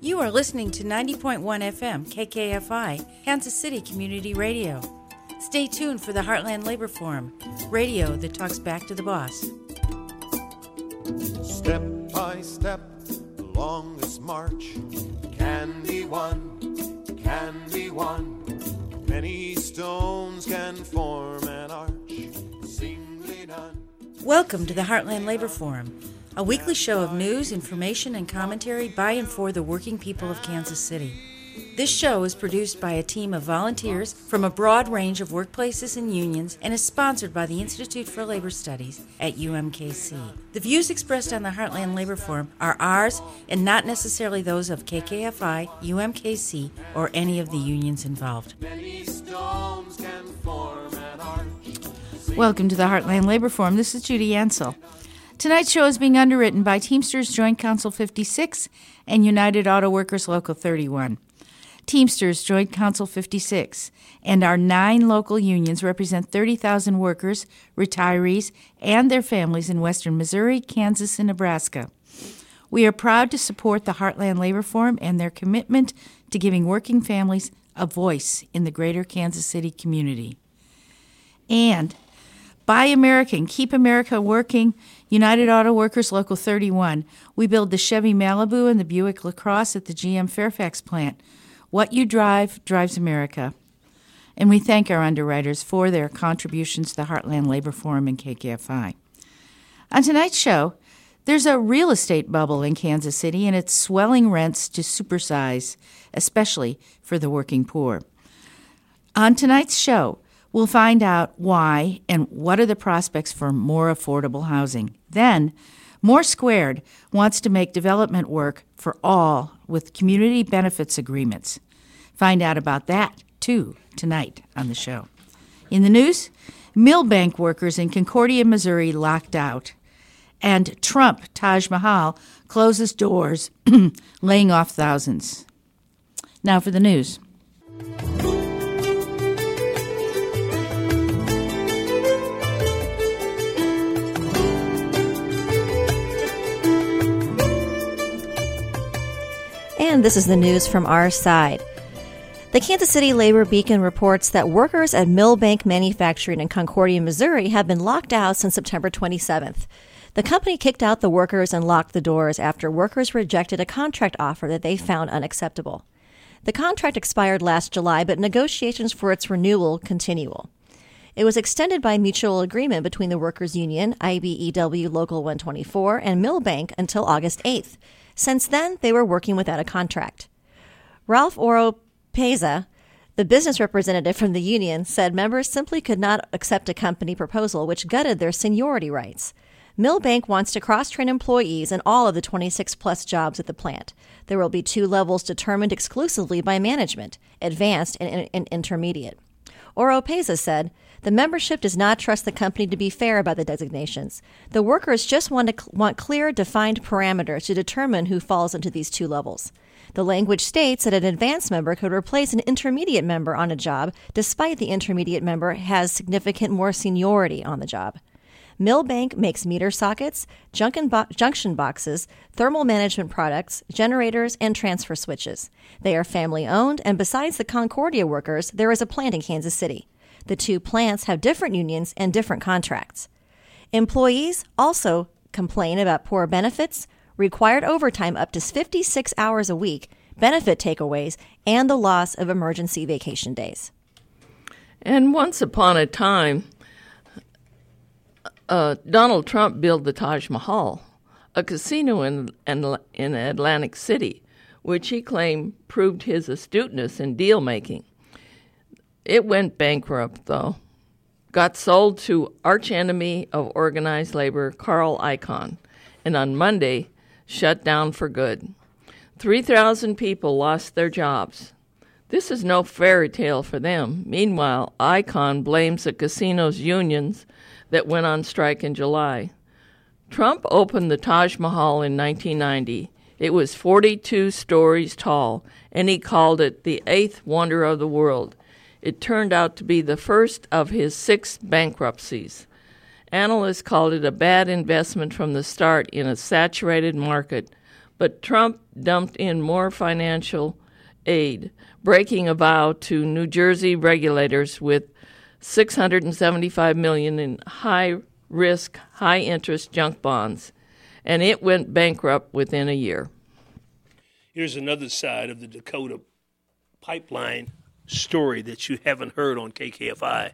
You are listening to 90.1 FM KKFI, Kansas City Community Radio. Stay tuned for the Heartland Labor Forum, radio that talks back to the boss. Step by step along this march can be won, can be won. Many stones can form an arch, singly done. Welcome to the Heartland Labor Forum, a weekly show of news, information, and commentary by and for the working people of Kansas City. This show is produced by a team of volunteers from a broad range of workplaces and unions and is sponsored by the Institute for Labor Studies at UMKC. The views expressed on the Heartland Labor Forum are ours and not necessarily those of KKFI, UMKC, or any of the unions involved. Many stones can form an arch. Welcome to the Heartland Labor Forum. This is Judy Ansell. Tonight's show is being underwritten by Teamsters Joint Council 56 and United Auto Workers Local 31. Teamsters Joint Council 56 and our 9 local unions represent 30,000 workers, retirees, and their families in western Missouri, Kansas, and Nebraska. We are proud to support the Heartland Labor Forum and their commitment to giving working families a voice in the greater Kansas City community. And Buy American, Keep America Working, United Auto Workers Local 31. We build the Chevy Malibu and the Buick LaCrosse at the GM Fairfax plant. What you drive drives America. And we thank our underwriters for their contributions to the Heartland Labor Forum and KKFI. On tonight's show, there's a real estate bubble in Kansas City and it's swelling rents to supersize, especially for the working poor. On tonight's show, we'll find out why and what are the prospects for more affordable housing. Then, More Squared wants to make development work for all with community benefits agreements. Find out about that, too, tonight on the show. In the news, Millbank workers in Concordia, Missouri locked out. And Trump Taj Mahal closes doors, laying off thousands. Now for the news. And this is the news from our side. The Kansas City Labor Beacon reports that workers at Millbank Manufacturing in Concordia, Missouri have been locked out since September 27th. The company kicked out the workers and locked the doors after workers rejected a contract offer that they found unacceptable. The contract expired last July, but negotiations for its renewal continue. It was extended by mutual agreement between the Workers' Union, IBEW Local 124, and Millbank until August 8th. Since then, they were working without a contract. Ralph Oropeza, the business representative from the union, said members simply could not accept a company proposal which gutted their seniority rights. Millbank wants to cross-train employees in all of the 26-plus jobs at the plant. There will be 2 levels determined exclusively by management, advanced and intermediate. Oropeza said, "The membership does not trust the company to be fair about the designations. The workers just want clear, defined parameters to determine who falls into these 2 levels. The language states that an advanced member could replace an intermediate member on a job, despite the intermediate member has significant more seniority on the job." Millbank makes meter sockets, junction boxes, thermal management products, generators, and transfer switches. They are family-owned, and besides the Concordia workers, there is a plant in Kansas City. The 2 plants have different unions and different contracts. Employees also complain about poor benefits, required overtime up to 56 hours a week, benefit takeaways, and the loss of emergency vacation days. And once upon a time, Donald Trump built the Taj Mahal, a casino in Atlantic City, which he claimed proved his astuteness in deal-making. It went bankrupt, though. Got sold to archenemy of organized labor, Carl Icahn, and on Monday, shut down for good. 3,000 people lost their jobs. This is no fairy tale for them. Meanwhile, Icahn blames the casino's unions that went on strike in July. Trump opened the Taj Mahal in 1990. It was 42 stories tall, and he called it the 8th wonder of the world. It turned out to be the first of his 6 bankruptcies. Analysts called it a bad investment from the start in a saturated market, but Trump dumped in more financial aid, breaking a vow to New Jersey regulators with $675 million in high-risk, high-interest junk bonds, and it went bankrupt within a year. Here's another side of the Dakota pipeline story that you haven't heard on KKFI.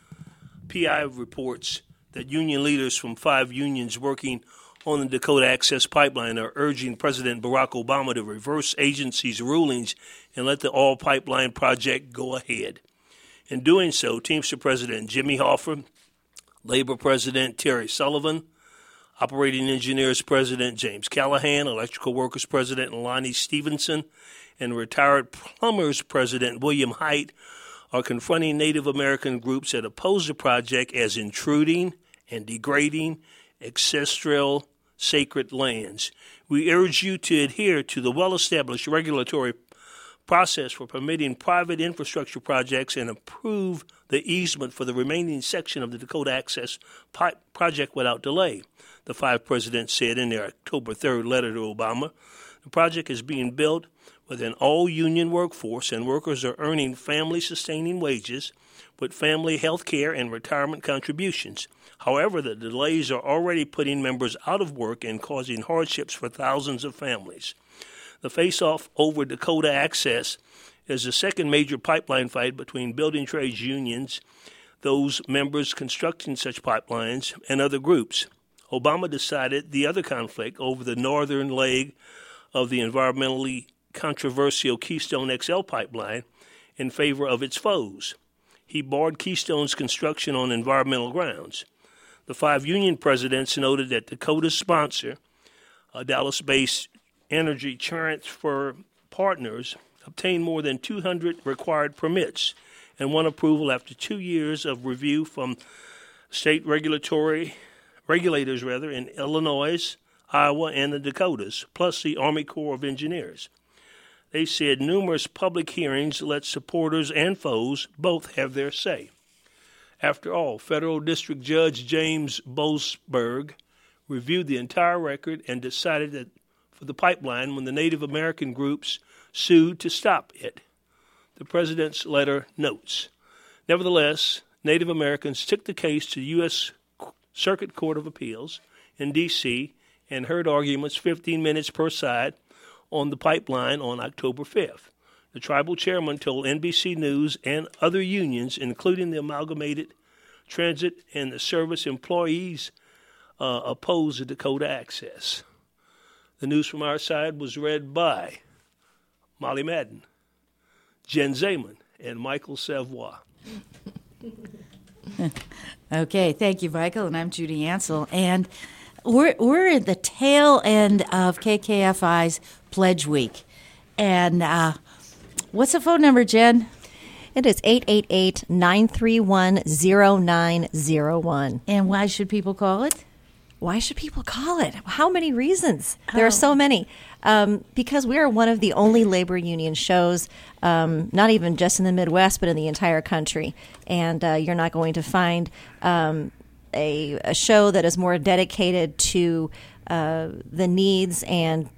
PI reports that union leaders from 5 unions working on the Dakota Access Pipeline are urging President Barack Obama to reverse agency's rulings and let the oil pipeline project go ahead. In doing so, Teamster President Jimmy Hoffa, Labor President Terry Sullivan, Operating Engineers President James Callahan, Electrical Workers President Lonnie Stevenson, and Retired Plumbers President William Haidt are confronting Native American groups that oppose the project as intruding and degrading ancestral sacred lands. We urge you to adhere to the well-established regulatory process for permitting private infrastructure projects and approve the easement for the remaining section of the Dakota Access project without delay, the 5 presidents said in their October 3rd letter to Obama. The project is being built with an all-union workforce, and workers are earning family-sustaining wages with family health care and retirement contributions. However, the delays are already putting members out of work and causing hardships for thousands of families. The face-off over Dakota Access is the second major pipeline fight between building trades unions, those members constructing such pipelines, and other groups. Obama decided the other conflict over the northern leg of the environmentally controversial Keystone XL pipeline in favor of its foes. He barred Keystone's construction on environmental grounds. The 5 union presidents noted that Dakota's sponsor, Dallas-based Energy Transfer Partners, obtained more than 200 required permits and won approval after 2 years of review from state regulators in Illinois, Iowa, and the Dakotas, plus the Army Corps of Engineers. They said numerous public hearings let supporters and foes both have their say. After all, Federal District Judge James Boasberg reviewed the entire record and decided that for the pipeline when the Native American groups sued to stop it. The president's letter notes. Nevertheless, Native Americans took the case to the U.S. Circuit Court of Appeals in D.C. and heard arguments 15 minutes per side on the pipeline on October 5th. The tribal chairman told NBC News and other unions, including the Amalgamated Transit and the Service Employees, oppose the Dakota Access. The news from our side was read by Molly Madden, Jen Zeman, and Michael Savoy. Okay, thank you, Michael, and I'm Judy Ansell, and we're at the tail end of KKFI's Pledge Week, and what's the phone number, Jen? It is 888-931-0901. And why should people call it? Why should people call it? How many reasons? There are so many. Because we are one of the only labor union shows, not even just in the Midwest, but in the entire country. And you're not going to find a show that is more dedicated to the needs and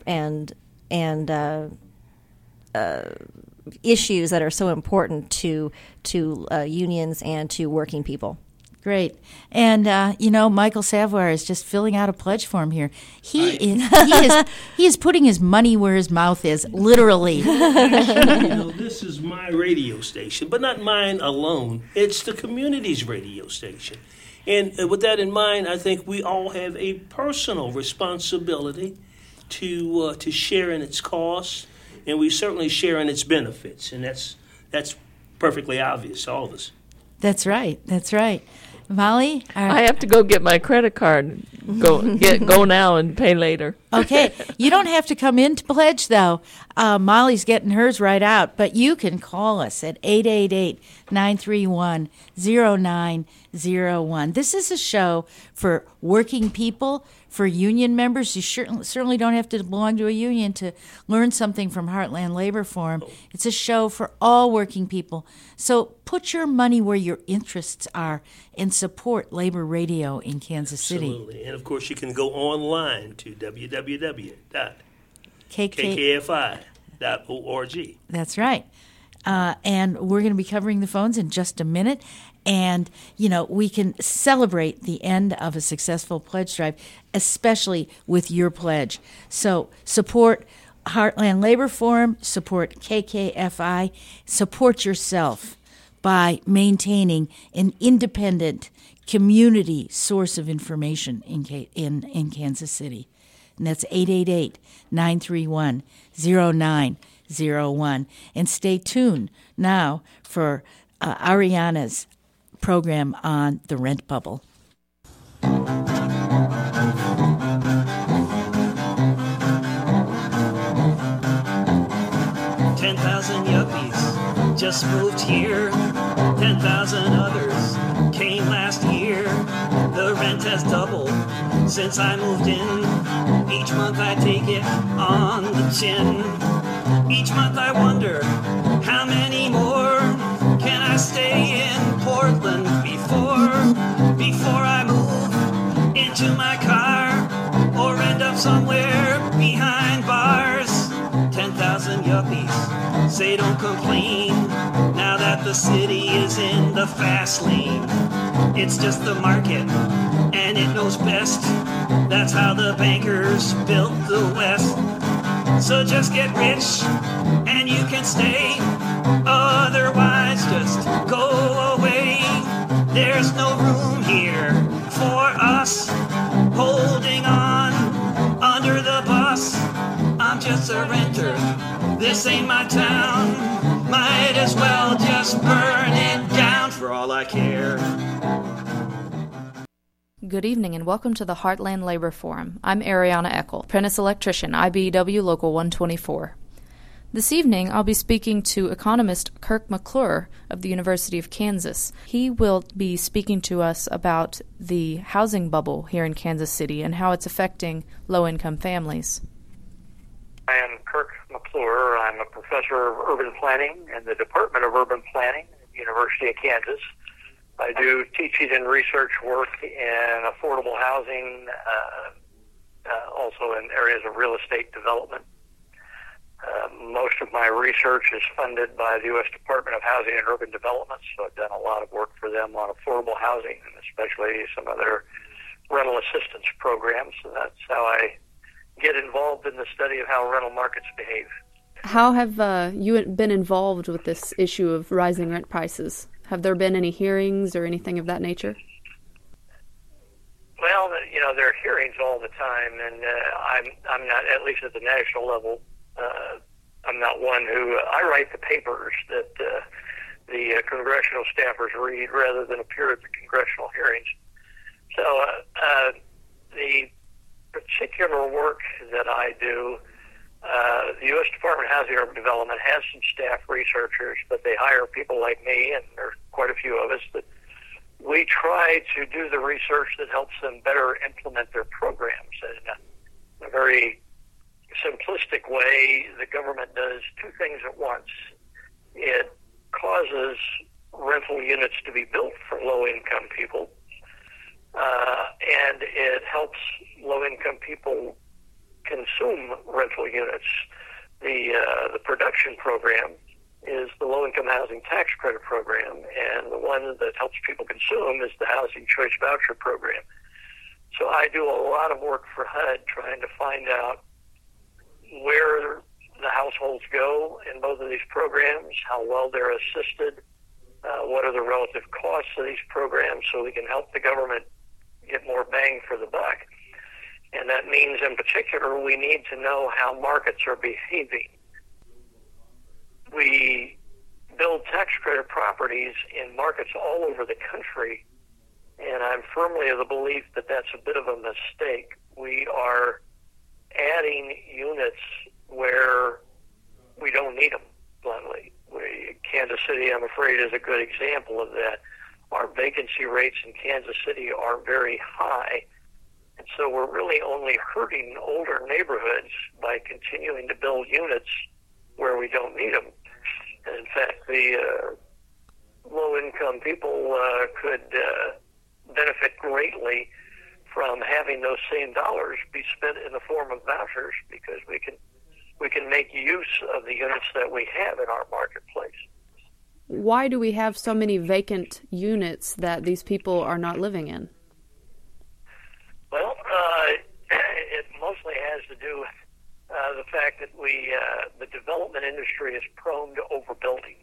issues that are so important to unions and to working people. Great. And, Michael Savoy is just filling out a pledge form here. He is putting his money where his mouth is, literally. This is my radio station, but not mine alone. It's the community's radio station. And with that in mind, I think we all have a personal responsibility to share in its costs, and we certainly share in its benefits. And that's perfectly obvious to all of us. That's right. Molly? I have to go get my credit card. Go now and pay later. Okay. You don't have to come in to pledge, though. Molly's getting hers right out. But you can call us at 888-931-0901. This is a show for working people, for union members. You certainly don't have to belong to a union to learn something from Heartland Labor Forum. It's a show for all working people. So put your money where your interests are and support Labor Radio in Kansas City. Absolutely. And, of course, you can go online to www.kkkfi.org KKFI.org. That's right. And we're going to be covering the phones in just a minute. And, we can celebrate the end of a successful pledge drive, especially with your pledge. So support Heartland Labor Forum, support KKFI, support yourself by maintaining an independent community source of information in Kansas City. And that's 888-931-0901. And stay tuned now for Ariana's program on the rent bubble. 10,000 yuppies just moved here. 10,000 others came last year. The rent has doubled since I moved in. Each month I take it on the chin. Each month I wonder how many more can I stay in Portland before I move into my car or end up somewhere behind bars. 10,000 yuppies say don't complain now that the city is in the fast lane. It's just the market and it knows best. That's how the bankers built the West. So just get rich and you can stay. Otherwise just go away. There's no room here for us holding on under the bus. I'm just a renter. This ain't my town. Might as well just burn it down for all I care. Good evening and welcome to the Heartland Labor Forum. I'm Ariana Eckel, apprentice electrician, IBEW Local 124. This evening, I'll be speaking to economist Kirk McClure of the University of Kansas. He will be speaking to us about the housing bubble here in Kansas City and how it's affecting low-income families. I am Kirk McClure. I'm a professor of urban planning in the Department of Urban Planning at the University of Kansas. I do teaching and research work in affordable housing, also in areas of real estate development. Most of my research is funded by the U.S. Department of Housing and Urban Development, so I've done a lot of work for them on affordable housing, and especially some of their rental assistance programs. So that's how I get involved in the study of how rental markets behave. How have you been involved with this issue of rising rent prices? Have there been any hearings or anything of that nature? Well, there are hearings all the time, and I'm not, at least at the national level, I'm not one who, I write the papers that the congressional staffers read rather than appear at the congressional hearings. So the particular work that I do, the U.S. Department of Housing and Urban Development has some staff researchers, but they hire people like me, and there are quite a few of us, that we try to do the research that helps them better implement their programs. And in a very simplistic way, the government does two things at once. It causes rental units to be built for low-income people, and it helps low-income people consume rental units. The production program is the Low-Income Housing Tax Credit Program, and the one that helps people consume is the Housing Choice Voucher Program. So I do a lot of work for HUD trying to find out where the households go in both of these programs, how well they're assisted, what are the relative costs of these programs, so we can help the government get more bang for the buck. And that means, in particular, we need to know how markets are behaving. We build tax credit properties in markets all over the country, and I'm firmly of the belief that that's a bit of a mistake. We are adding units where we don't need them, bluntly. Kansas City, I'm afraid, is a good example of that. Our vacancy rates in Kansas City are very high, and so we're really only hurting older neighborhoods by continuing to build units where we don't need them. And in fact, the low-income people could benefit greatly from having those same dollars be spent in the form of vouchers, because we can we can make use of the units that we have in our marketplace. Why do we have so many vacant units that these people are not living in? Well, it mostly has to do with the fact that the development industry is prone to overbuilding.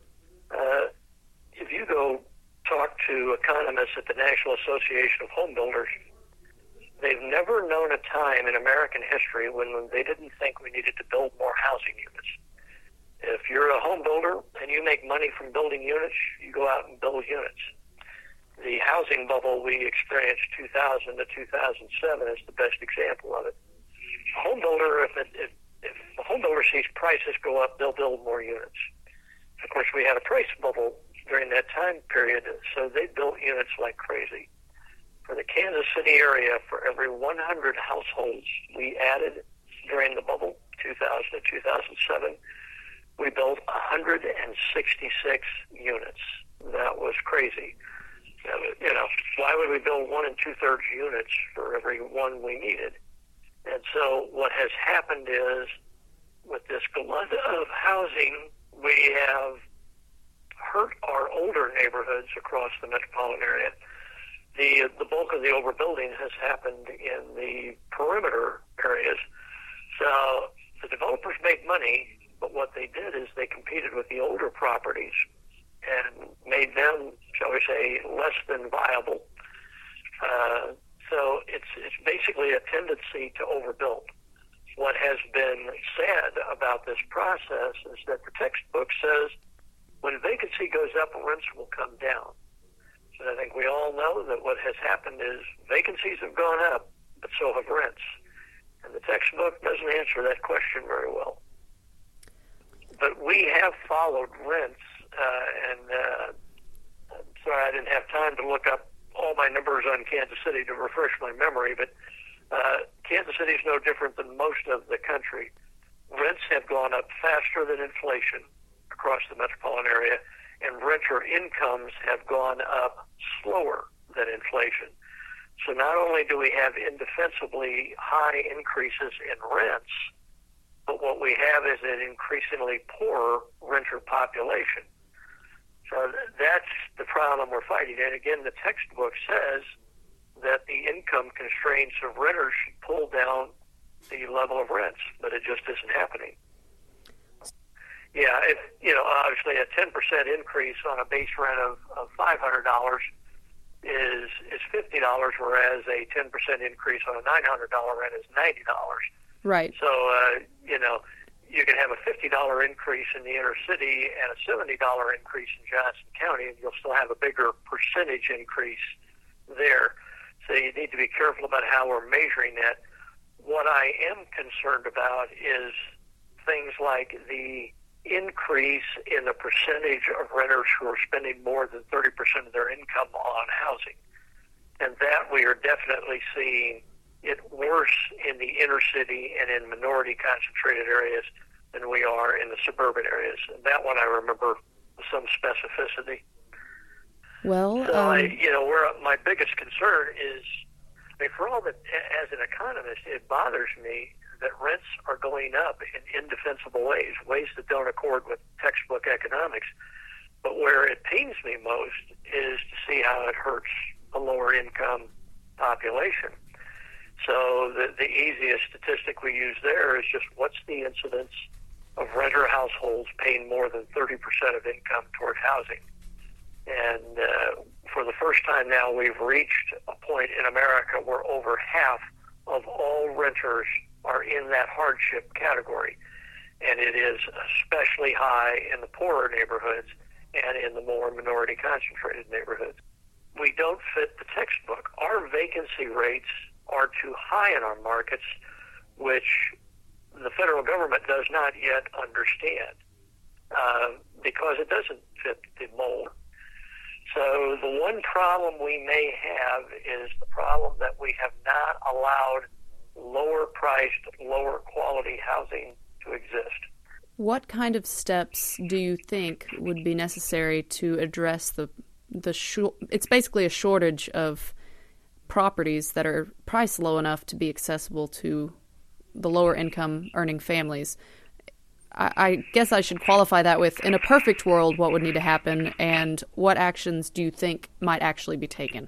If you go talk to economists at the National Association of Home Builders, they've never known a time in American history when they didn't think we needed to build more housing units. If you're a home builder and you make money from building units, you go out and build units. The housing bubble we experienced 2000 to 2007 is the best example of it. A home builder, if a home builder sees prices go up, they'll build more units. Of course, we had a price bubble during that time period, so they built units like crazy. For the Kansas City area, for every 100 households we added during the bubble, 2000 to 2007, we built 166 units. That was crazy. You know, why would we build 1 2/3 units for every one we needed? And so what has happened is, with this glut of housing, we have hurt our older neighborhoods across the metropolitan area. The bulk of the overbuilding has happened in the perimeter areas. So the developers make money, but what they did is they competed with the older properties and made them, shall we say, less than viable. So it's basically a tendency to overbuild. What has been said about this process is that the textbook says when vacancy goes up, rents will come down. And I think we all know that what has happened is vacancies have gone up, but so have rents. And the textbook doesn't answer that question very well. But we have followed rents, I'm sorry I didn't have time to look up all my numbers on Kansas City to refresh my memory, but Kansas City is no different than most of the country. Rents have gone up faster than inflation across the metropolitan area, and renter incomes have gone up slower than inflation. So not only do we have indefensibly high increases in rents, but what we have is an increasingly poorer renter population. So that's the problem we're fighting. And again, the textbook says that the income constraints of renters should pull down the level of rents, but it just isn't happening. Yeah, obviously a 10% increase on a base rent of $500 is $50, whereas a 10% increase on a $900 rent is $90. Right. So, you can have a $50 increase in the inner city and a $70 increase in Johnson County, and you'll still have a bigger percentage increase there. So you need to be careful about how we're measuring that. What I am concerned about is things like the increase in the percentage of renters who are spending more than 30% of their income on housing. And that we are definitely seeing it worse in the inner city and in minority concentrated areas than we are in the suburban areas. And that one I remember with some specificity. Well, my biggest concern is, for all that, as an economist, it bothers me that rents are going up in indefensible ways that don't accord with textbook economics. But where it pains me most is to see how it hurts a lower income population. So the easiest statistic we use there is just what's the incidence of renter households paying more than 30% of income toward housing. And for the first time now, we've reached a point in America where over half of all renters are in that hardship category. And it is especially high in the poorer neighborhoods and in the more minority concentrated neighborhoods. We don't fit the textbook. Our vacancy rates are too high in our markets, which the federal government does not yet understand because it doesn't fit the mold. So the one problem we may have is the problem that we have not allowed lower priced, lower quality housing to exist. What kind of steps do you think would be necessary to address it's basically a shortage of properties that are priced low enough to be accessible to the lower income earning families? I guess I should qualify that with, in a perfect world, what would need to happen, and what actions do you think might actually be taken?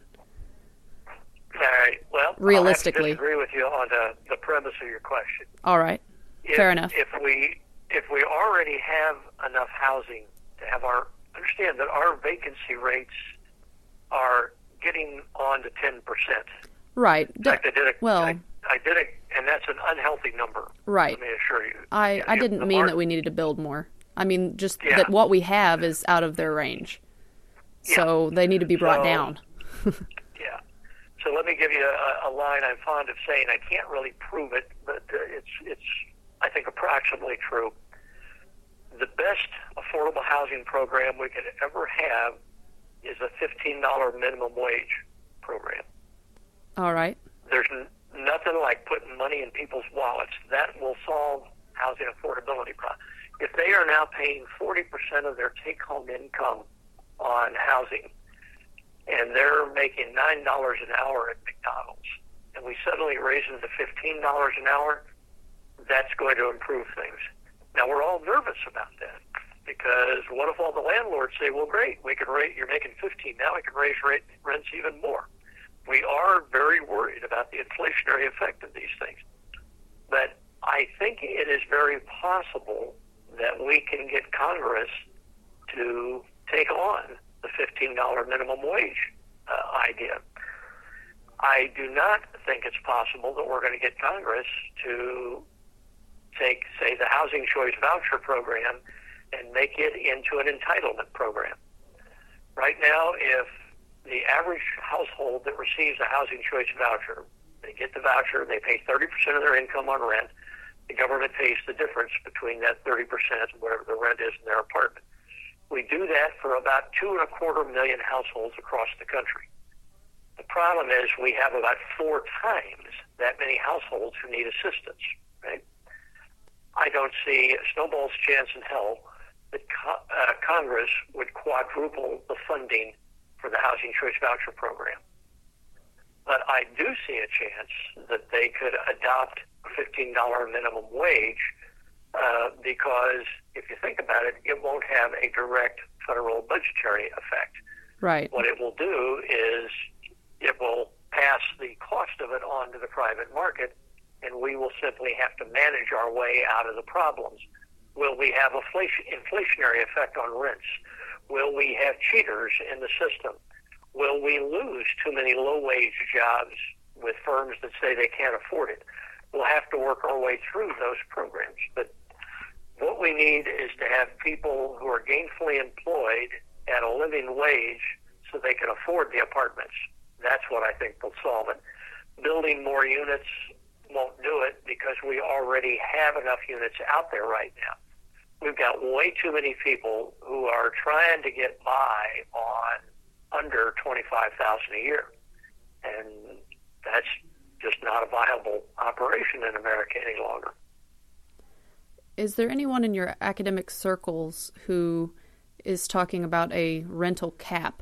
All right. Well, realistically, I have to disagree with you on the premise of your question. All right. Fair enough. If we already have enough housing to have understand that our vacancy rates are getting on to 10%. Right. In fact, I did it, and that's an unhealthy number. Right. Let me assure you. I didn't mean that we needed to build more. I mean just that what we have is out of their range. So they need to be brought down. Yeah. So let me give you a line I'm fond of saying. I can't really prove it, but it's I think approximately true. The best affordable housing program we could ever have is a $15 minimum wage program. All right. There's nothing like putting money in people's wallets. That will solve housing affordability problem. If they are now paying 40% of their take-home income on housing, and they're making $9 an hour at McDonald's, and we suddenly raise them to $15 an hour, that's going to improve things. Now, we're all nervous about that, because what if all the landlords say, well, great, you're making 15, now we can raise rents even more. We are very worried about the inflationary effect of these things. But I think it is very possible that we can get Congress to take on the $15 minimum wage idea. I do not think it's possible that we're going to get Congress to take, say, the Housing Choice Voucher Program and make it into an entitlement program. Right now, if the average household that receives a Housing Choice Voucher, they get the voucher, they pay 30% of their income on rent, the government pays the difference between that 30% and whatever the rent is in their apartment. We do that for about 2.25 million households across the country. The problem is we have about 4 times that many households who need assistance, right? I don't see a snowball's chance in hell that Congress would quadruple the funding for the Housing Choice Voucher Program. But I do see a chance that they could adopt a $15 minimum wage because if you think about it, it won't have a direct federal budgetary effect. Right. What it will do is it will pass the cost of it on to the private market, and we will simply have to manage our way out of the problems. Will we have inflationary effect on rents? Will we have cheaters in the system? Will we lose too many low-wage jobs with firms that say they can't afford it? We'll have to work our way through those programs. But what we need is to have people who are gainfully employed at a living wage so they can afford the apartments. That's what I think will solve it. Building more units won't do it because we already have enough units out there right now. We've got way too many people who are trying to get by on under $25,000 a year, and that's just not a viable operation in America any longer. Is there anyone in your academic circles who is talking about a rental cap,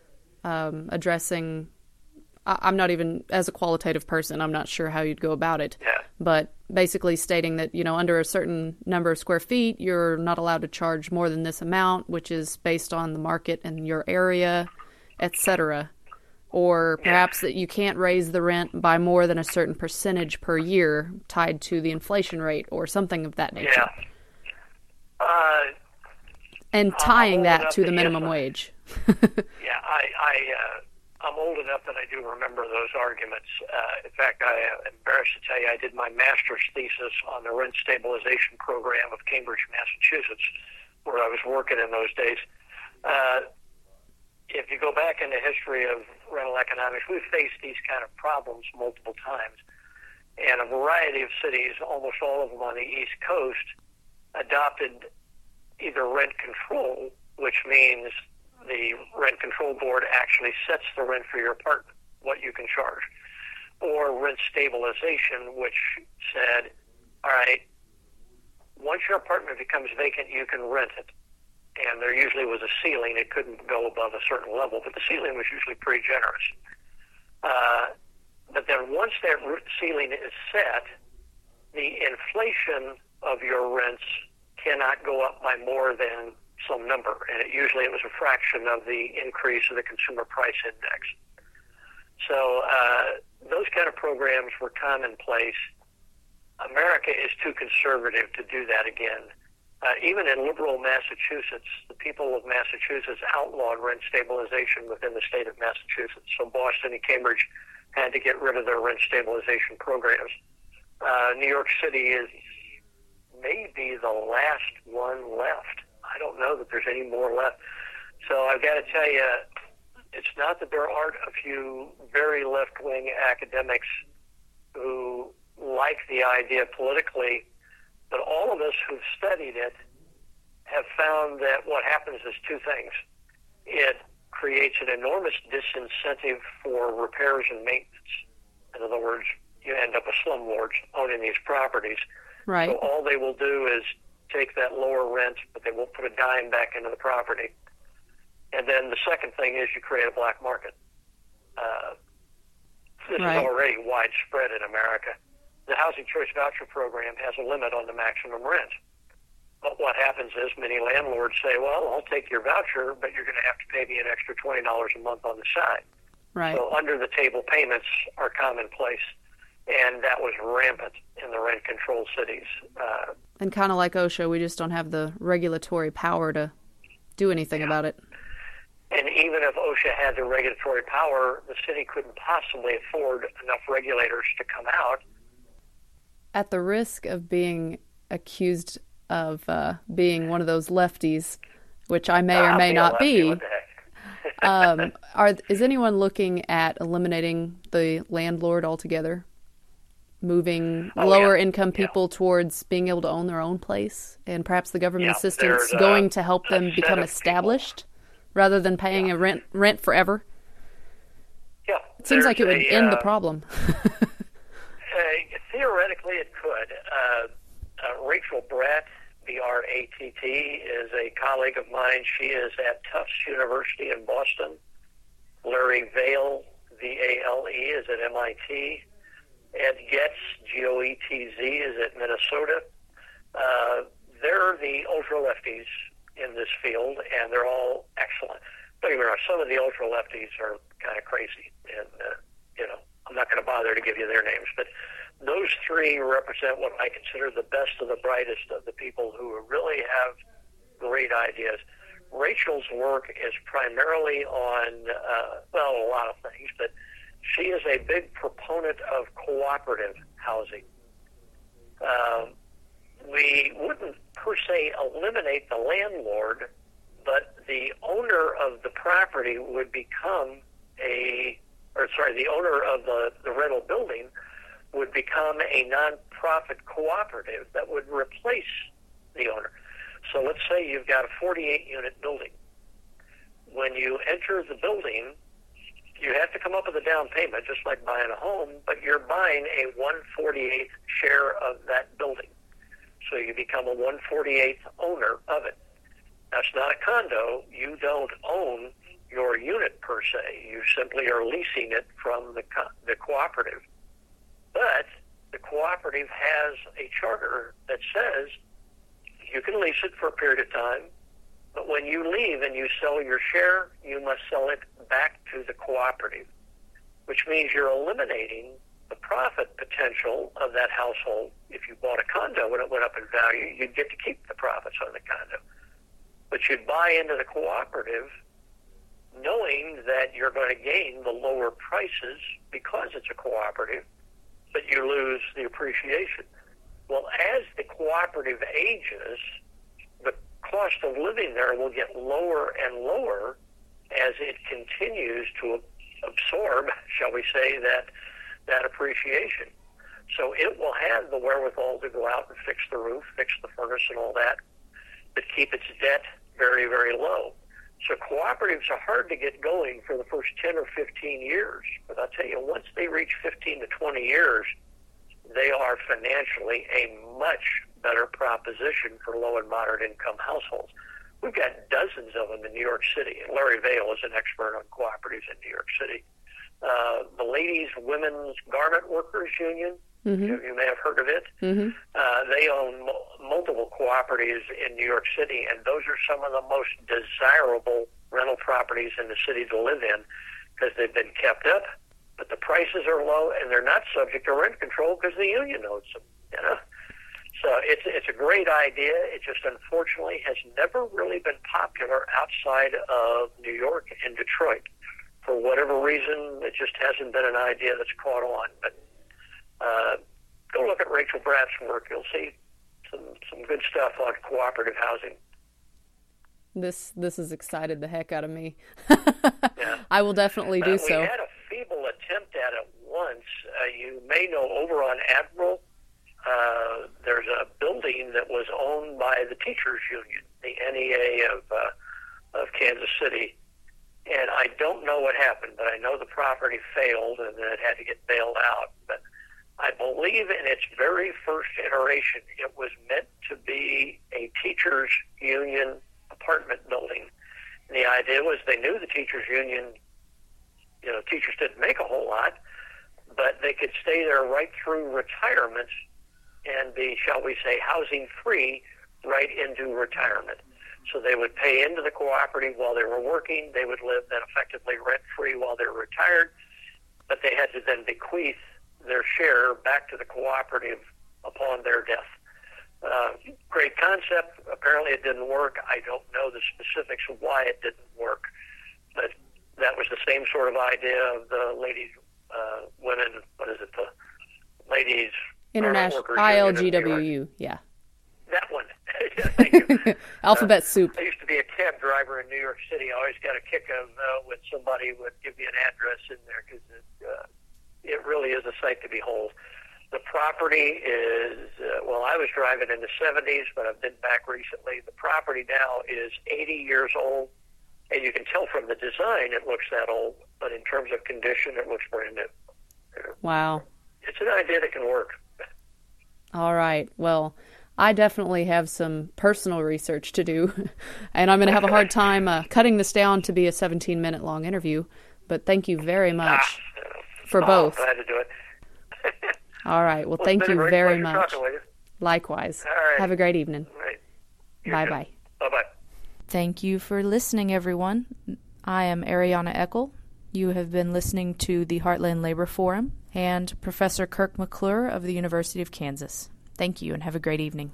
addressing? I'm not even, as a qualitative person, I'm not sure how you'd go about it. Yeah. But basically stating that, under a certain number of square feet, you're not allowed to charge more than this amount, which is based on the market in your area, etc. Or perhaps that you can't raise the rent by more than a certain percentage per year tied to the inflation rate or something of that nature. Yeah. And tying that to the minimum wage. Yeah, I'm old enough that I do remember those arguments. In fact, I am embarrassed to tell you I did my master's thesis on the rent stabilization program of Cambridge, Massachusetts, where I was working in those days. If you go back in the history of rental economics, we've faced these kind of problems multiple times. And a variety of cities, almost all of them on the East Coast, adopted either rent control, which means the rent control board actually sets the rent for your apartment, what you can charge, or rent stabilization, which said, all right, once your apartment becomes vacant, you can rent it. And there usually was a ceiling. It couldn't go above a certain level, but the ceiling was usually pretty generous. But then once that ceiling is set, the inflation of your rents cannot go up by more than some number, and usually it was a fraction of the increase of the consumer price index. So those kind of programs were commonplace. America is too conservative to do that again. Even in liberal Massachusetts, the people of Massachusetts outlawed rent stabilization within the state of Massachusetts. So Boston and Cambridge had to get rid of their rent stabilization programs. New York City is maybe the last one left. I don't know that there's any more left. So I've got to tell you, it's not that there aren't a few very left-wing academics who like the idea politically, but all of us who've studied it have found that what happens is two things. It creates an enormous disincentive for repairs and maintenance. In other words, you end up with slumlords owning these properties. Right. So all they will do is take that lower rent, but they won't put a dime back into the property. And then the second thing is you create a black market. This is already widespread in America. The Housing Choice Voucher Program has a limit on the maximum rent. But what happens is many landlords say, well, I'll take your voucher, but you're going to have to pay me an extra $20 a month on the side. Right. So under-the-table payments are commonplace, and that was rampant in the rent-controlled cities. And kind of like OSHA, we just don't have the regulatory power to do anything about it. And even if OSHA had the regulatory power, the city couldn't possibly afford enough regulators to come out. At the risk of being accused of being one of those lefties, which I may or may not be, is anyone looking at eliminating the landlord altogether? Moving lower-income people towards being able to own their own place, and perhaps the government assistance going to help them become established rather than paying a rent forever? Yeah. It seems like it would end the problem. Theoretically, it could. Rachel Bratt, B-R-A-T-T, is a colleague of mine. She is at Tufts University in Boston. Larry Vail, V-A-L-E, is at MIT. Ed Getz, G-O-E-T-Z, is at Minnesota. They're the ultra-lefties in this field, and they're all excellent. Don't get me wrong, some of the ultra-lefties are kind of crazy, and, I'm not going to bother to give you their names, but those three represent what I consider the best of the brightest of the people who really have great ideas. Rachel's work is primarily on, a lot of things, but she is a big proponent of cooperative housing. We wouldn't per se eliminate the landlord, but the owner of the property would become the owner of the rental building would become a non-profit cooperative that would replace the owner. So let's say you've got a 48-unit building. When you enter the building, you have to come up with a down payment, just like buying a home, but you're buying a 1/48th share of that building. So you become a 1/48th owner of it. That's not a condo. You don't own your unit per se. You simply are leasing it from the cooperative. But the cooperative has a charter that says you can lease it for a period of time, but when you leave and you sell your share, you must sell it back to the cooperative, which means you're eliminating the profit potential of that household. If you bought a condo when it went up in value, you'd get to keep the profits on the condo. But you'd buy into the cooperative knowing that you're going to gain the lower prices because it's a cooperative, but you lose the appreciation. Well, as the cooperative ages, the cost of living there will get lower and lower as it continues to absorb, shall we say, that appreciation. So it will have the wherewithal to go out and fix the roof, fix the furnace and all that, but keep its debt very, very low. So cooperatives are hard to get going for the first 10 or 15 years. But I'll tell you, once they reach 15 to 20 years, they are financially a much better proposition for low and moderate income households. We've got dozens of them in New York City, and Larry Vail is an expert on cooperatives in New York City. The Women's Garment Workers Union You may have heard of it. They own multiple cooperatives in New York City, and those are some of the most desirable rental properties in the city to live in because they've been kept up, but the prices are low, and they're not subject to rent control because the union owns them. So it's a great idea. It just unfortunately has never really been popular outside of New York and Detroit. For whatever reason, it just hasn't been an idea that's caught on. But go look at Rachel Bratt's work. You'll see some good stuff on cooperative housing. This has excited the heck out of me. Yeah. I will definitely do so. We had a feeble attempt at it once. You may know over on Admiral, there's a building that was owned by the teachers union, the NEA of Kansas City. And I don't know what happened, but I know the property failed and then it had to get bailed out. But I believe in its very first iteration, it was meant to be a teachers union apartment building. And the idea was they knew the teachers union, teachers didn't make a whole lot, but they could stay there right through retirement and be, shall we say, housing free right into retirement. So they would pay into the cooperative while they were working. They would live then effectively rent-free while they were retired, but they had to then bequeath their share back to the cooperative upon their death. Great concept. Apparently it didn't work. I don't know the specifics of why it didn't work, but that was the same sort of idea of the ladies, women, the ladies... International ILGWU, yeah. That one. Thank you. Alphabet soup. I used to be a cab driver in New York City. I always got a kick of when somebody would give me an address in there because it really is a sight to behold. The property is, I was driving in the 70s, but I've been back recently. The property now is 80 years old, and you can tell from the design it looks that old, but in terms of condition, it looks brand new. Wow. It's an idea that can work. All right. Well, I definitely have some personal research to do, and I'm going to have a hard time cutting this down to be a 17-minute long interview, but thank you very much for both. Glad to do it. All right. Well, thank you very much. Talking with you. Likewise. All right. Have a great evening. All right. Bye-bye. Bye-bye. Thank you for listening, everyone. I am Ariana Eckel. You have been listening to the Heartland Labor Forum and Professor Kirk McClure of the University of Kansas. Thank you, and have a great evening.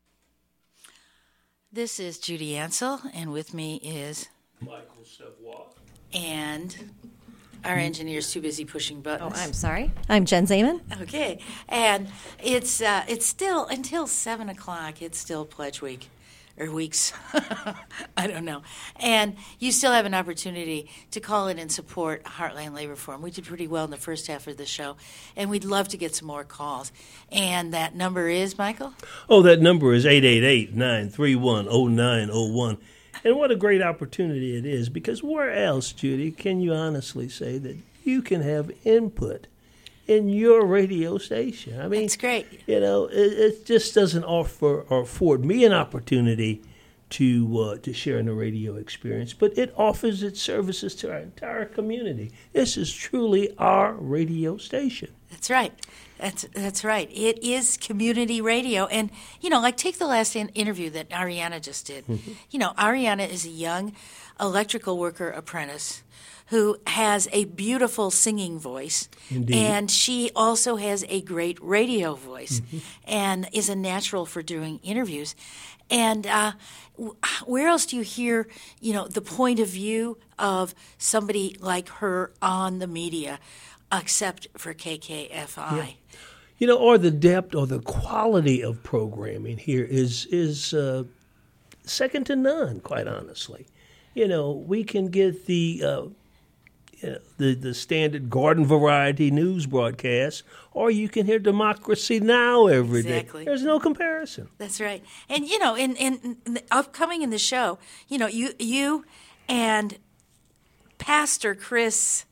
This is Judy Ansell, and with me is Michael Savoy. And our engineer's too busy pushing buttons. Oh, I'm sorry. I'm Jen Zaman. Okay, and it's still until 7 o'clock. It's still Pledge Week. Or weeks, I don't know. And you still have an opportunity to call in and support Heartland Labor Forum. We did pretty well in the first half of the show, and we'd love to get some more calls. And that number is, Michael? Oh, that number is 888-931-0901. And what a great opportunity it is, because where else, Judy, can you honestly say that you can have input in your radio station? I mean, it's great. It just doesn't offer or afford me an opportunity to share in the radio experience, but it offers its services to our entire community. This is truly our radio station. That's right. That's right. It is community radio. And, take the last interview that Ariana just did. Mm-hmm. Ariana is a young electrical worker apprentice who has a beautiful singing voice. Indeed. And she also has a great radio voice, mm-hmm. and is a natural for doing interviews. And where else do you hear, the point of view of somebody like her on the media, except for KKFI? Yeah. Or the depth or the quality of programming here is second to none, quite honestly. We can get the standard garden variety news broadcast, or you can hear Democracy Now! every day. There's no comparison. That's right. And, in upcoming in the show, you and Pastor Chris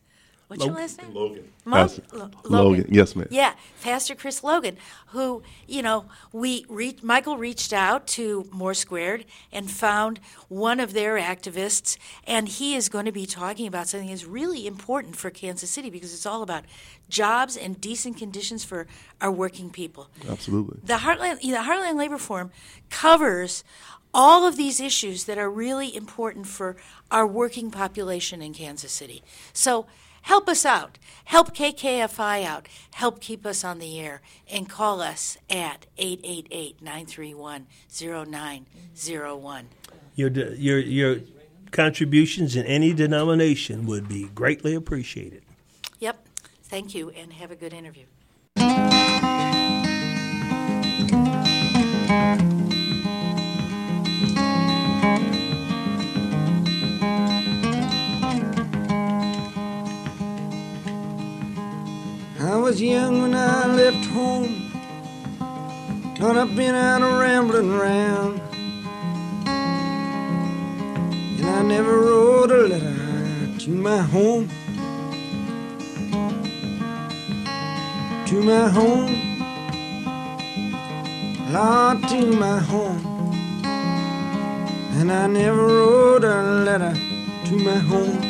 What's your last name? Logan. Logan. Logan. Yes, ma'am. Yeah, Pastor Chris Logan, who, Michael reached out to More Squared and found one of their activists, and he is going to be talking about something that's really important for Kansas City because it's all about jobs and decent conditions for our working people. Absolutely. The Heartland Labor Forum covers all of these issues that are really important for our working population in Kansas City. So help us out. Help KKFI out. Help keep us on the air. And call us at 888-931-0901. Your contributions in any denomination would be greatly appreciated. Yep. Thank you, and have a good interview. I was young when I left home, thought I'd been out rambling round, and I never wrote a letter to my home, Lord, to my home, and I never wrote a letter to my home.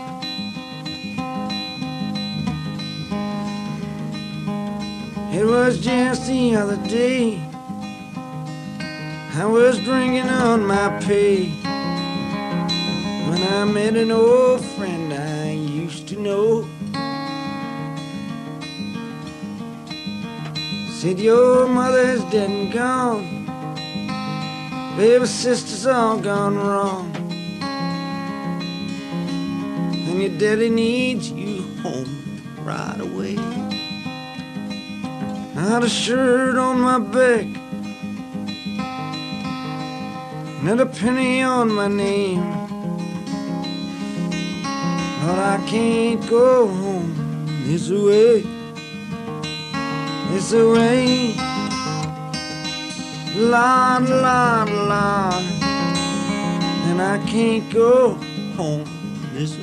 It was just the other day, I was drinking on my pay, when I met an old friend I used to know. Said, your mother's dead and gone, baby, sister's all gone wrong, and your daddy needs you home right away. I had a shirt on my back, not a penny on my name, but I can't go home this way, Lord, Lord, Lord, and I can't go home this way.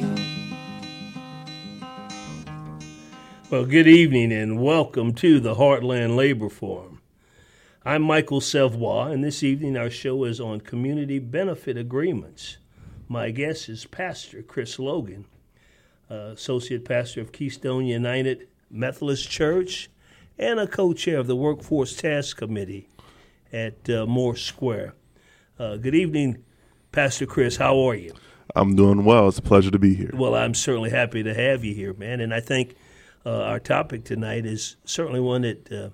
Well, good evening and welcome to the Heartland Labor Forum. I'm Michael Savoy, and this evening our show is on community benefit agreements. My guest is Pastor Chris Logan, Associate Pastor of Keystone United Methodist Church and a co-chair of the Workforce Task Committee at Moore Square. Good evening, Pastor Chris. How are you? I'm doing well. It's a pleasure to be here. Well, I'm certainly happy to have you here, man, and I think our topic tonight is certainly one that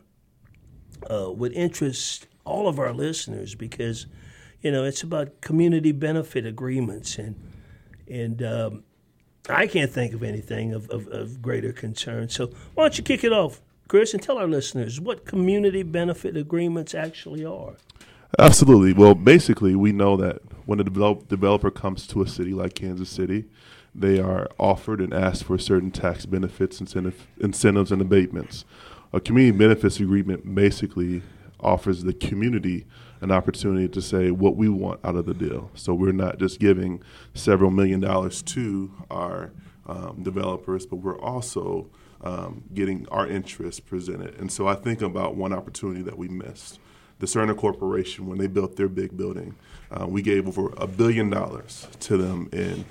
would interest all of our listeners because, it's about community benefit agreements, and I can't think of anything of greater concern. So why don't you kick it off, Chris, and tell our listeners what community benefit agreements actually are. Absolutely. Well, basically, we know that when a developer comes to a city like Kansas City, they are offered and asked for certain tax benefits, incentives, and abatements. A community benefits agreement basically offers the community an opportunity to say what we want out of the deal. So we're not just giving several $1 million to our developers, but we're also getting our interests presented. And so I think about one opportunity that we missed. The Cerner Corporation, when they built their big building, we gave over $1 billion to them in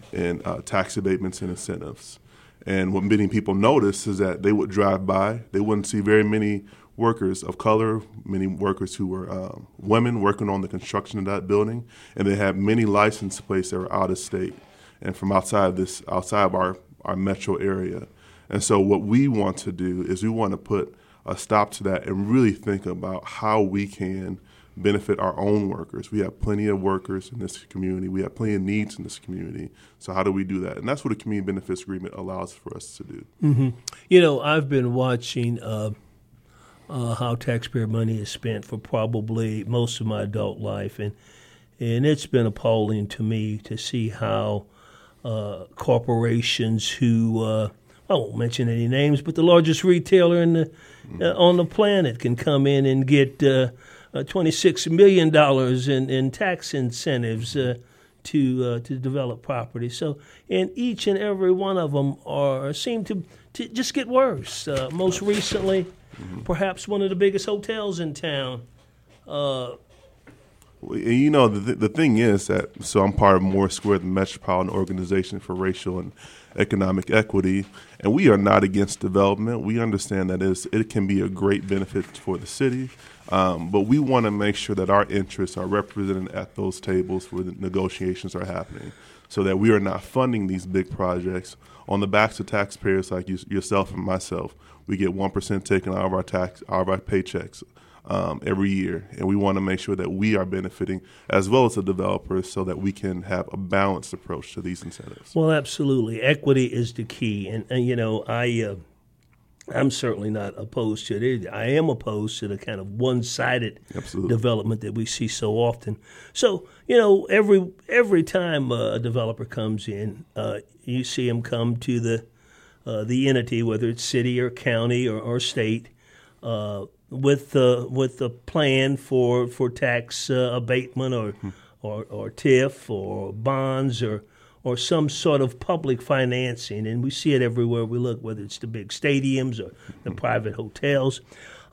tax abatements and incentives. And what many people noticed is that they would drive by, they wouldn't see very many workers of color, many workers who were women working on the construction of that building, and they had many license plates that were out of state and from outside of our metro area. And so what we want to do is we want to put a stop to that and really think about how we can benefit our own workers. We have plenty of workers in this community. We have plenty of needs in this community. So how do we do that? And that's what a community benefits agreement allows for us to do. Mm-hmm. I've been watching how taxpayer money is spent for probably most of my adult life, and it's been appalling to me to see how corporations who I won't mention any names, but the largest retailer on the planet can come in and get $26 million in tax incentives, to develop property. So, and each and every one of them seem to just get worse. Most recently, perhaps one of the biggest hotels in town. You know, the thing is that, so I'm part of Moore Square, the Metropolitan Organization for Racial and Economic Equity, and we are not against development. We understand that it can be a great benefit for the city, but we want to make sure that our interests are represented at those tables where the negotiations are happening, so that we are not funding these big projects on the backs of taxpayers like yourself and myself. We get 1% taken out of our paychecks every year, and we want to make sure that we are benefiting as well as the developers, so that we can have a balanced approach to these incentives. Well, absolutely, equity is the key, and you know, I'm certainly not opposed to it. I am opposed to the kind of one-sided development that we see so often. So, you know, every time a developer comes in, you see him come to the entity, whether it's city or county or state, with a plan for tax abatement or TIF or bonds or some sort of public financing, and we see it everywhere we look, whether it's the big stadiums or the private hotels.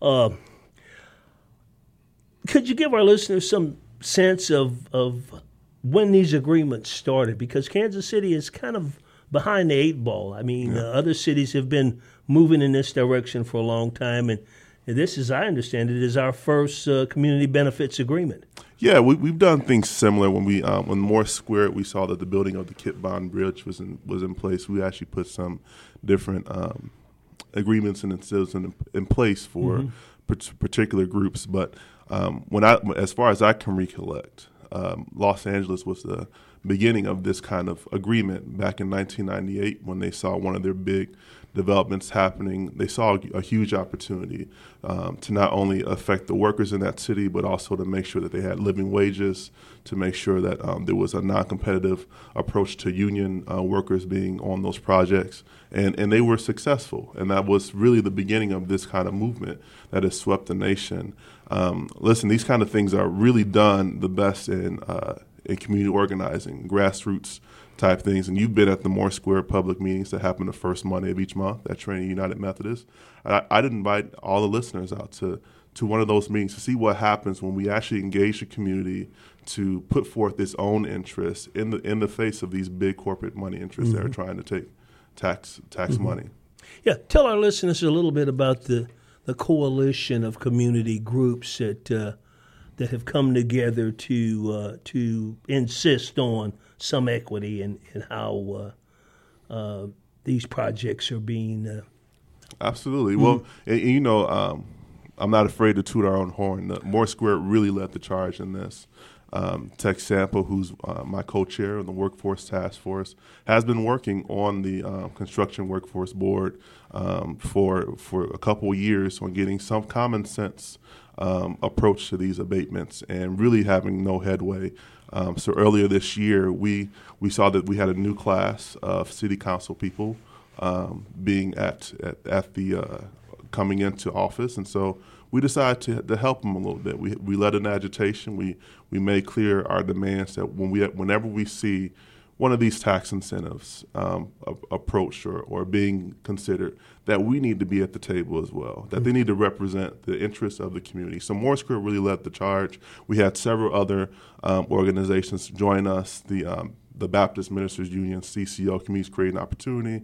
Could you give our listeners some sense of when these agreements started? Because Kansas City is kind of behind the eight ball. I mean, other cities have been moving in this direction for a long time, and this, as I understand it, is our first community benefits agreement. Yeah, we've done things similar. When Moore Square, we saw that the building of the Kit Bond Bridge was in place. We actually put some different agreements and incentives in place for particular groups. But as far as I can recollect, Los Angeles was the beginning of this kind of agreement back in 1998 when they saw one of their big developments happening. They saw a huge opportunity to not only affect the workers in that city, but also to make sure that they had living wages, to make sure that there was a non-competitive approach to union workers being on those projects. And they were successful. And that was really the beginning of this kind of movement that has swept the nation. Listen, these kind of things are really done the best in community organizing, grassroots type things. And you've been at the Moore Square public meetings that happen the first Monday of each month at Trinity United Methodist. I'd invite all the listeners out to one of those meetings to see what happens when we actually engage the community to put forth its own interests in the face of these big corporate money interests that are trying to take tax money. Yeah, tell our listeners a little bit about the coalition of community groups that have come together to insist on some equity in how these projects are being. Absolutely. Well, and, you know, I'm not afraid to toot our own horn. Moore Square really led the charge in this. Tex Sample, who's my co-chair of the Workforce Task Force, has been working on the Construction Workforce Board for a couple of years on getting some common sense approach to these abatements and really having no headway. So earlier this year, we saw that we had a new class of city council people being at the coming into office, and so we decided to help them a little bit. We led an agitation. We made clear our demands that whenever we see one of these tax incentives approached or being considered, that we need to be at the table as well, that they need to represent the interests of the community. So Moore Square really led the charge. We had several other organizations join us, the Baptist Ministers Union, CCO, Communities Creating Opportunity,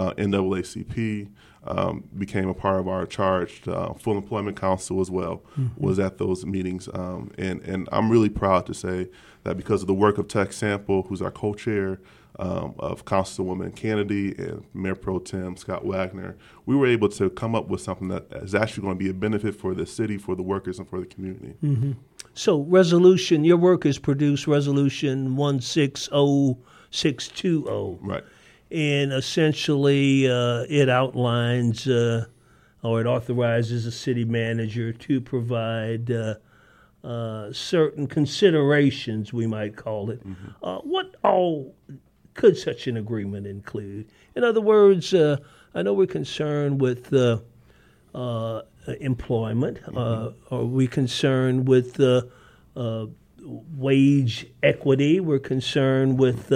NAACP became a part of our charge. Full Employment Council as well was at those meetings. And I'm really proud to say that because of the work of Tex Sample, who's our co-chair, of Councilwoman Kennedy and Mayor Pro Tem Scott Wagner, we were able to come up with something that is actually going to be a benefit for the city, for the workers, and for the community. So your work has produced Resolution 160620. Right. And essentially it outlines or it authorizes a city manager to provide certain considerations, we might call it. What all could such an agreement include? In other words, I know we're concerned with employment. Are we concerned with wage equity. We're concerned with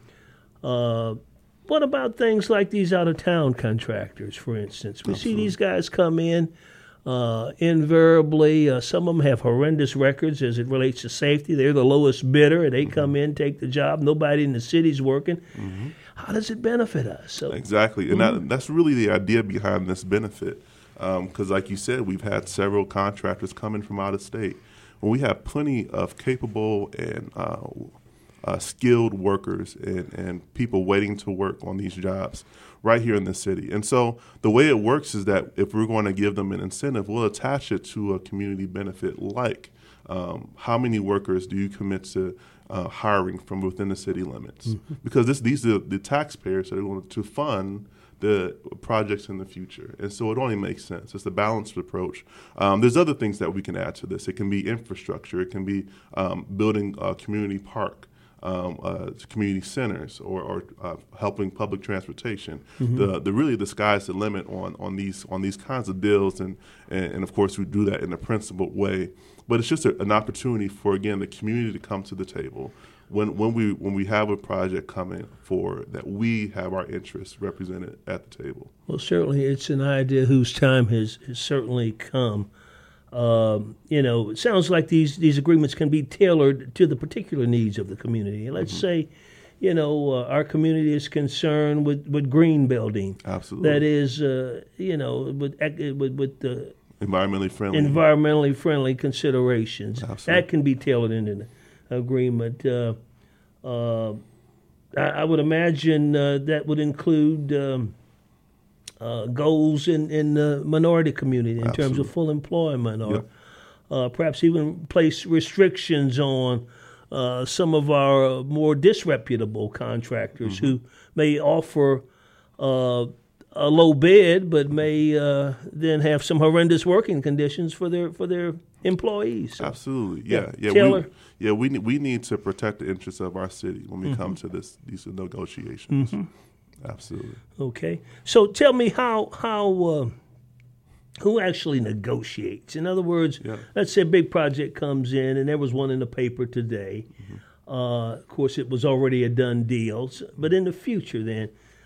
what about things like these out-of-town contractors, for instance? We see these guys come in. Invariably, some of them have horrendous records as it relates to safety. They're the lowest bidder. They come in, take the job. Nobody in the city's working. How does it benefit us? So, exactly, and that's really the idea behind this benefit. Because, like you said, we've had several contractors coming from out of state. Well, we have plenty of capable and skilled workers and people waiting to work on these jobs right here in the city. And so the way it works is that if we're going to give them an incentive, we'll attach it to a community benefit like how many workers do you commit to hiring from within the city limits? Because these are the taxpayers that are going to fund the projects in the future. And so it only makes sense. It's a balanced approach. There's other things that we can add to this. It can be infrastructure. It can be building a community park. Community centers or helping public transportation. The sky's the limit on these kinds of deals, and of course we do that in a principled way. But it's just an opportunity for, again, the community to come to the table when we have a project coming forward that we have our interests represented at the table. Well, certainly it's an idea whose time has certainly come. It sounds like these agreements can be tailored to the particular needs of the community. Let's say, our community is concerned with green building. Absolutely. That is, with the environmentally friendly considerations. Absolutely. That can be tailored into the agreement. I would imagine that would include goals in the minority community in terms of full employment, or perhaps even place restrictions on some of our more disreputable contractors who may offer a low bid, but may then have some horrendous working conditions for their employees. So, absolutely, Taylor? We need to protect the interests of our city when we come to these negotiations. Absolutely. Okay. So tell me how who actually negotiates? In other words, let's say a big project comes in, and there was one in the paper today. Of course, it was already a done deal. But in the future, then,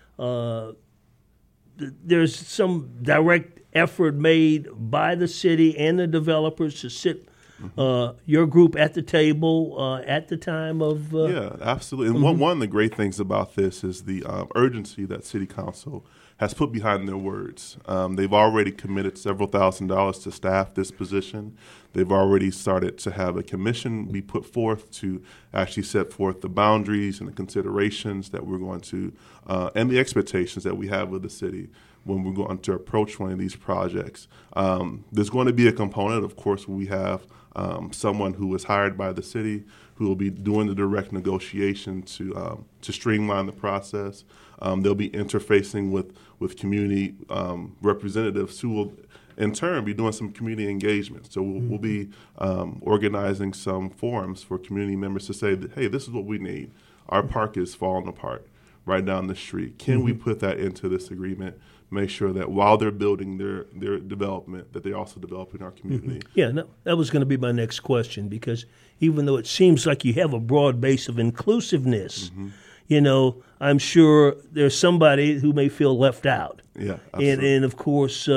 there's some direct effort made by the city and the developers to sit your group at the table at the time of... absolutely. And one of the great things about this is the urgency that City Council has put behind their words. They've already committed several $1,000s to staff this position. They've already started to have a commission be put forth to actually set forth the boundaries and the considerations that we're going to, and the expectations that we have of the city when we're going to approach one of these projects. There's going to be a component, of course, where we have someone who is hired by the city who will be doing the direct negotiation to streamline the process. They'll be interfacing with community representatives who will, in turn, be doing some community engagement. So we'll be organizing some forums for community members to say that, hey, this is what we need. Our park is falling apart right down the street. Can we put that into this agreement? Make sure that while they're building their development, that they also develop in our community. Yeah, no, that was going to be my next question, because even though it seems like you have a broad base of inclusiveness, I'm sure there's somebody who may feel left out. Yeah, absolutely. And of course,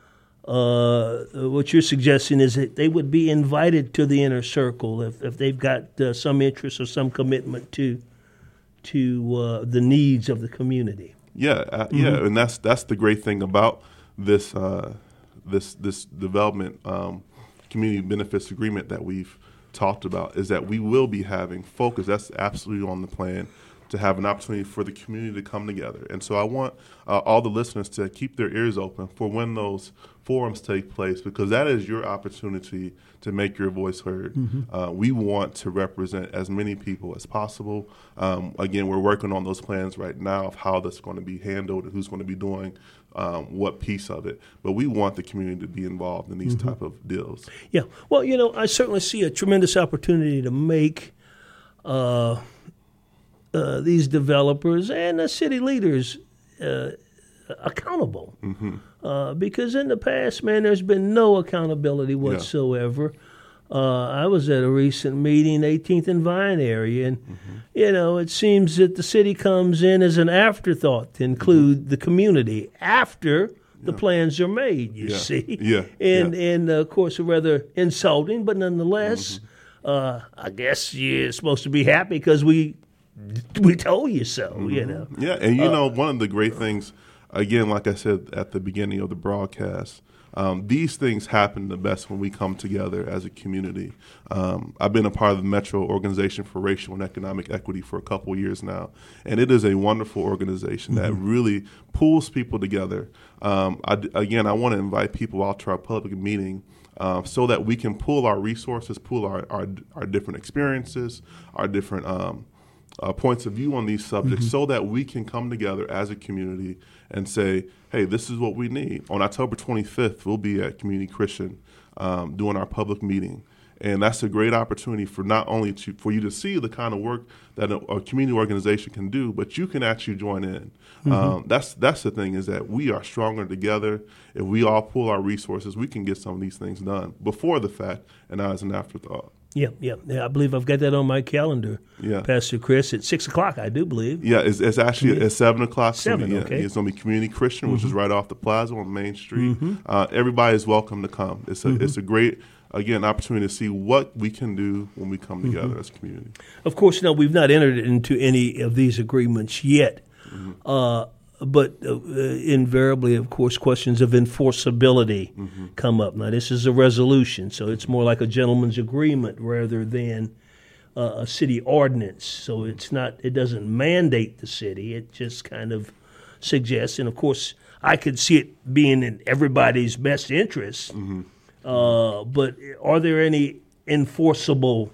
what you're suggesting is that they would be invited to the inner circle if they've got some interest or some commitment to the needs of the community. And that's the great thing about this this development community benefits agreement that we've talked about, is that we will be having focus. That's absolutely on the plan, to have an opportunity for the community to come together. And so I want all the listeners to keep their ears open for when those forums take place, because that is your opportunity to make your voice heard. We want to represent as many people as possible. Again, we're working on those plans right now of how that's going to be handled and who's going to be doing what piece of it. But we want the community to be involved in these type of deals. Yeah. Well, I certainly see a tremendous opportunity to make these developers and the city leaders accountable. Because in the past, man, there's been no accountability whatsoever. I was at a recent meeting, 18th and Vine area, and, it seems that the city comes in as an afterthought to include the community after the plans are made, you see. Yeah. And of course, rather insulting, but nonetheless, I guess you're supposed to be happy because we told you so, Yeah, and one of the great things, again, like I said at the beginning of the broadcast, these things happen the best when we come together as a community. I've been a part of the Metro Organization for Racial and Economic Equity for a couple of years now, and it is a wonderful organization that really pulls people together. I want to invite people out to our public meeting so that we can pool our resources, pool our different experiences, our different points of view on these subjects so that we can come together as a community and say, hey, this is what we need. On October 25th, we'll be at Community Christian doing our public meeting. And that's a great opportunity for not only for you to see the kind of work that a community organization can do, but you can actually join in. That's the thing, is that we are stronger together. If we all pool our resources, we can get some of these things done before the fact and not as an afterthought. Yeah. I believe I've got that on my calendar, Pastor Chris, at 6 o'clock, I do believe. Yeah, it's actually at 7 o'clock. 7, okay. It's going to be Community Christian, which is right off the plaza on Main Street. Everybody is welcome to come. It's a great, again, opportunity to see what we can do when we come together as a community. Of course, we've not entered into any of these agreements yet. But invariably, of course, questions of enforceability come up. Now, this is a resolution, so it's more like a gentleman's agreement rather than a city ordinance. So it doesn't mandate the city. It just kind of suggests, and of course, I could see it being in everybody's best interest. But are there any enforceable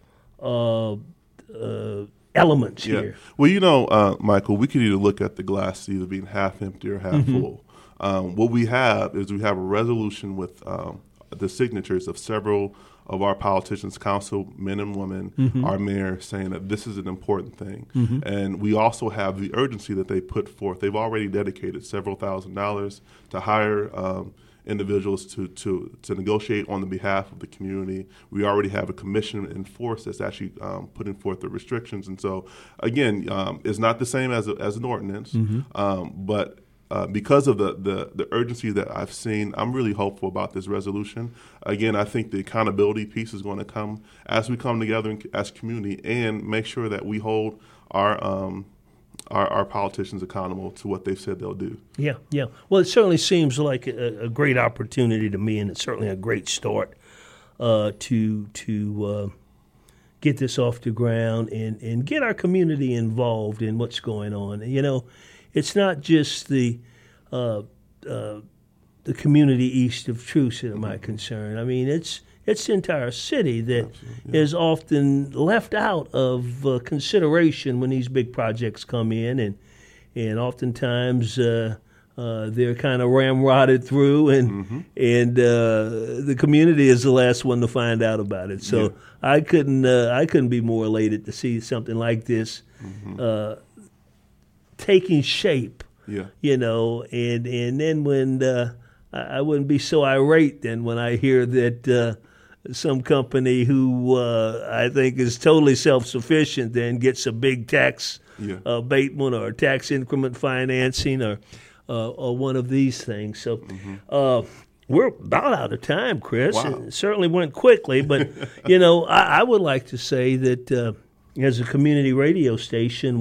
elements here? Well, Michael, we could either look at the glass either being half empty or half full. What we have is a resolution with the signatures of several of our politicians, councilmen and women, our mayor, saying that this is an important thing. And we also have the urgency that they put forth. They've already dedicated several $1,000s to hire individuals to negotiate on the behalf of the community. We already have a commission in force that's actually putting forth the restrictions. And so, again, it's not the same as an ordinance, but because of the urgency that I've seen, I'm really hopeful about this resolution. Again, I think the accountability piece is going to come as we come together as a community and make sure that we hold our politicians accountable to what they've said they'll do. Yeah. Well, it certainly seems like a great opportunity to me, and it's certainly a great start to get this off the ground and get our community involved in what's going on. It's not just the community east of Truce that my concern. I mean, it's the entire city that is often left out of consideration when these big projects come in, and oftentimes they're kind of ramrodded through, and the community is the last one to find out about it. So I couldn't be more elated to see something like this taking shape. And then when I wouldn't be so irate then when I hear that some company who I think is totally self-sufficient then gets a big tax abatement or tax increment financing or one of these things. So we're about out of time, Chris. Wow. It certainly went quickly, but I would like to say that as a community radio station,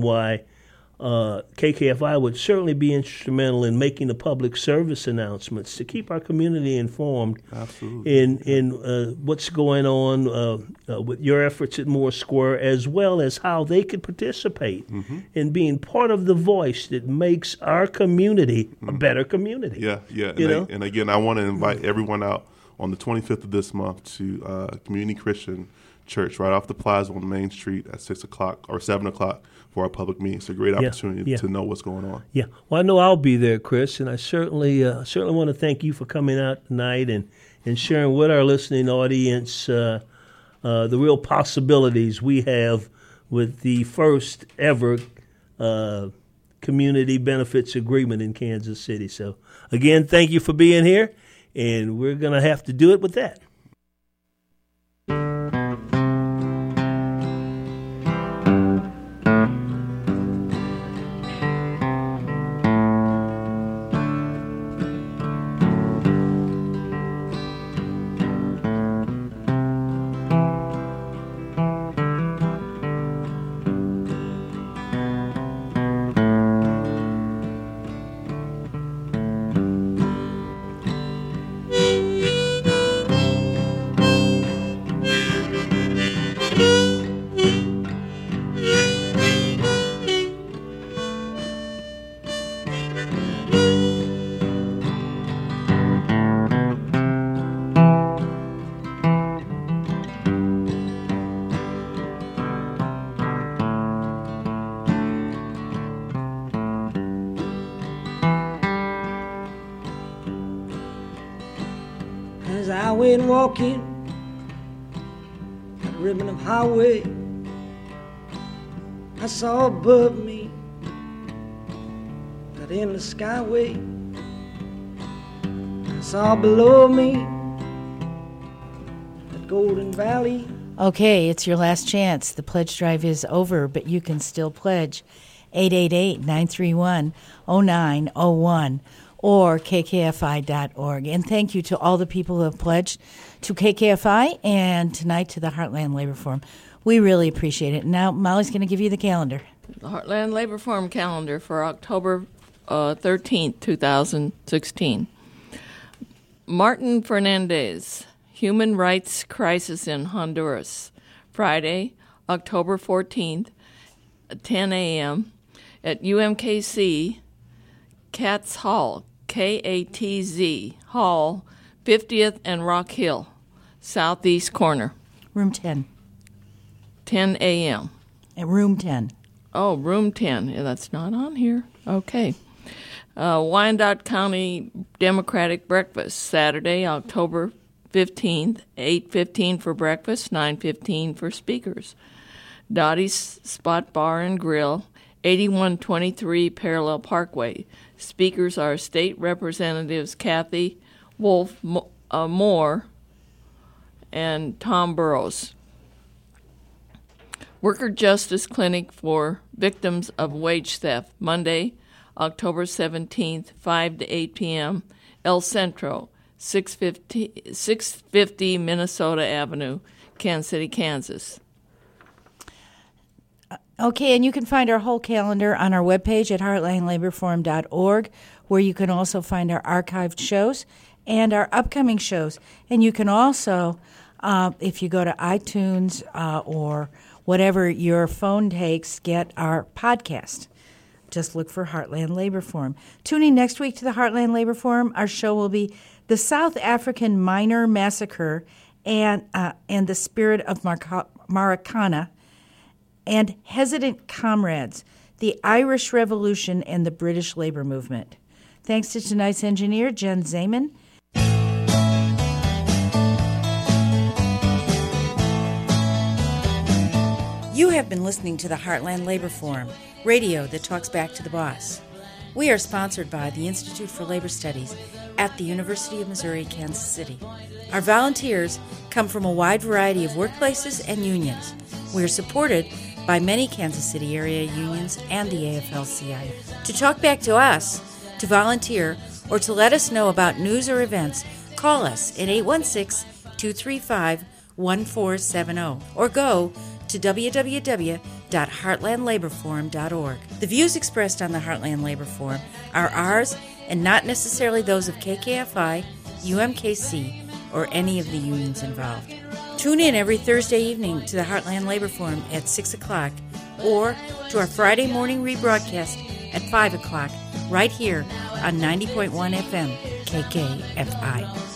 KKFI would certainly be instrumental in making the public service announcements to keep our community informed in what's going on with your efforts at Moore Square, as well as how they could participate in being part of the voice that makes our community a better community. Yeah. And again, I want to invite everyone out on the 25th of this month to Community Christian Church right off the plaza on Main Street at 6 o'clock or 7 o'clock for our public meeting. It's a great opportunity to know what's going on. Yeah. Well, I know I'll be there, Chris, and I certainly want to thank you for coming out tonight and sharing with our listening audience the real possibilities we have with the first ever community benefits agreement in Kansas City. So, again, thank you for being here, and we're going to have to do it with that. went walking that ribbon of highway. I saw above me that endless skyway. I saw below me that golden valley. Okay, it's your last chance. The pledge drive is over, but you can still pledge. 888-931-0901 or kkfi.org. And thank you to all the people who have pledged to KKFI and tonight to the Heartland Labor Forum. We really appreciate it. Now, Molly's going to give you the calendar. The Heartland Labor Forum calendar for October 13th, 2016. Martin Fernandez, Human Rights Crisis in Honduras, Friday, October 14th, 10 a.m. at UMKC, Katz Hall, K-A-T-Z, Hall, 50th and Rock Hill, southeast corner. Room 10. 10 a.m. At room 10. Oh, room 10. Yeah, that's not on here. Okay. Wyandotte County Democratic Breakfast, Saturday, October 15th, 8:15 for breakfast, 9:15 for speakers. Dottie's Spot Bar and Grill, 8123 Parallel Parkway. Speakers are State Representatives Kathy Wolf Moore and Tom Burrows. Worker Justice Clinic for Victims of Wage Theft, Monday, October 17th, 5 to 8 p.m., El Centro, 650 Minnesota Avenue, Kansas City, Kansas. Okay, and you can find our whole calendar on our webpage at heartlandlaborforum.org, where you can also find our archived shows and our upcoming shows. And you can also, if you go to iTunes or whatever your phone takes, get our podcast. Just look for Heartland Labor Forum. Tune in next week to the Heartland Labor Forum. Our show will be the South African Miner Massacre and the Spirit of Maracana, and Hesitant Comrades, the Irish Revolution and the British Labor Movement. Thanks to tonight's engineer, Jen Zeman. You have been listening to the Heartland Labor Forum, radio that talks back to the boss. We are sponsored by the Institute for Labor Studies at the University of Missouri, Kansas City. Our volunteers come from a wide variety of workplaces and unions. We are supported by many Kansas City area unions and the AFL-CIO. To talk back to us, to volunteer, or to let us know about news or events, call us at 816-235-1470 or go to www.heartlandlaborforum.org. The views expressed on the Heartland Labor Forum are ours and not necessarily those of KKFI, UMKC, or any of the unions involved. Tune in every Thursday evening to the Heartland Labor Forum at 6 o'clock or to our Friday morning rebroadcast at 5 o'clock right here on 90.1 FM KKFI.